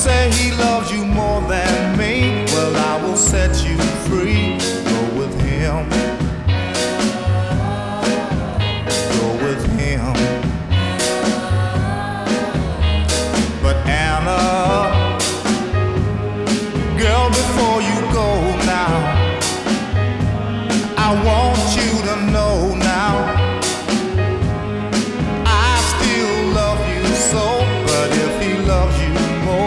say he loves you more than me. Well, I will set you